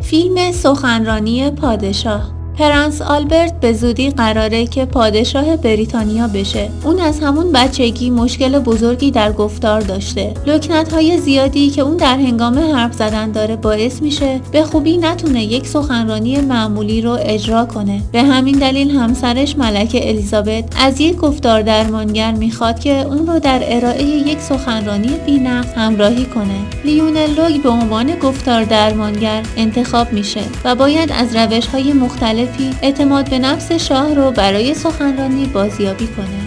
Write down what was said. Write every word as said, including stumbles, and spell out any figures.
فیلم سخنرانی پادشاه. پرنس آلبرت به زودی قراره که پادشاه بریتانیا بشه. اون از همون بچگی مشکل بزرگی در گفتار داشته. لکنت‌های زیادی که اون در هنگام حرف زدن داره باعث میشه به خوبی نتونه یک سخنرانی معمولی رو اجرا کنه. به همین دلیل همسرش ملکه الیزابت از یک گفتار درمانگر میخواد که اون رو در ارائه یک سخنرانی بی‌نقص همراهی کنه. لیونل لوگ به عنوان گفتار درمانگر انتخاب میشه و باید از روش‌های مختلف اعتماد به نفس شاه رو برای سخنرانی بازیابی کنه.